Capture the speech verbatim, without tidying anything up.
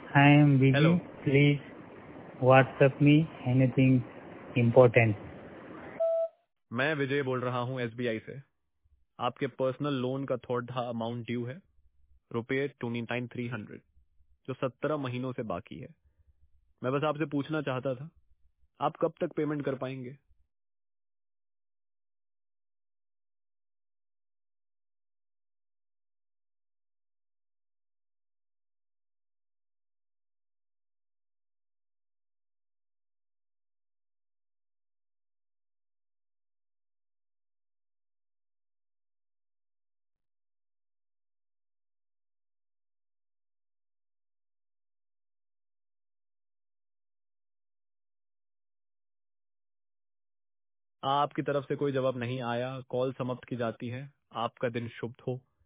I am busy. Hello. Please WhatsApp me anything important. मैं विजय बोल रहा हूँ एसबीआई से। आपके पर्सनल लोन का थोड़ा अमाउंट ड्यू है, रुपये ट्वेंटी नाइन थ्री हंड्रेड, जो सत्रह महीनों से बाकी है। मैं बस आपसे पूछना चाहता था, आप कब तक पेमेंट कर पाएंगे? आपकी तरफ से कोई जवाब नहीं आया, कॉल समाप्त की जाती है। आपका दिन शुभ हो।